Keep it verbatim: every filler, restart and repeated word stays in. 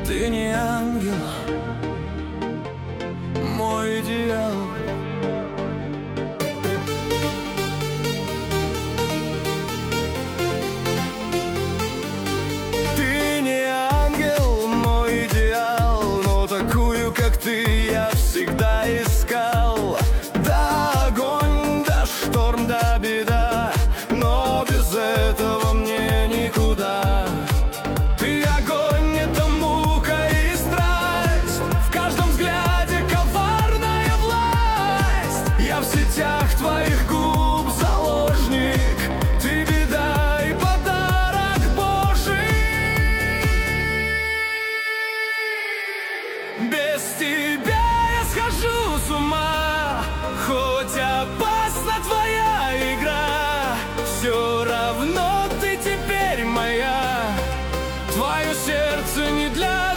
Ты не ангел, мой идеал. Ты не ангел, мой идеал, но такую, как ты, я всегда искал. Да огонь, да шторм, да беда, но без этого мне никуда. Ты огонь, это мука и страсть, в каждом взгляде коварная власть. Я в сетях твоих губ заложник, ты беда и подарок Божий. Без тебя я схожу с ума, хоть опасна твоя игра, все равно ты теперь моя. Твое сердце не для